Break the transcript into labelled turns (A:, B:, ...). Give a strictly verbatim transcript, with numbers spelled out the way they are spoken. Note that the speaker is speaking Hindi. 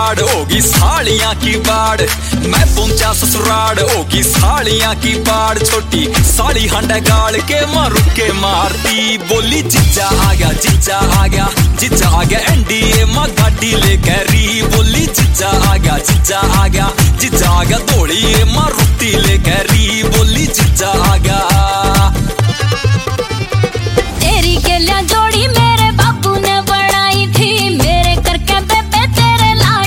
A: बाड़, होगी साड़ियाँ की बाड़। मैं पहुंचा ससुराल, होगी साड़ियाँ की बाड़। छोटी साड़ी हंडा गाड़ के मारू के मारती, बोली जीजा आ गया जीजा आ गया जीजा आ गया एनडीए माँ गाड़ी ले गरी। बोली जीजा आ गया जीजा आ गया जीजा आ गया दौड़ी मारू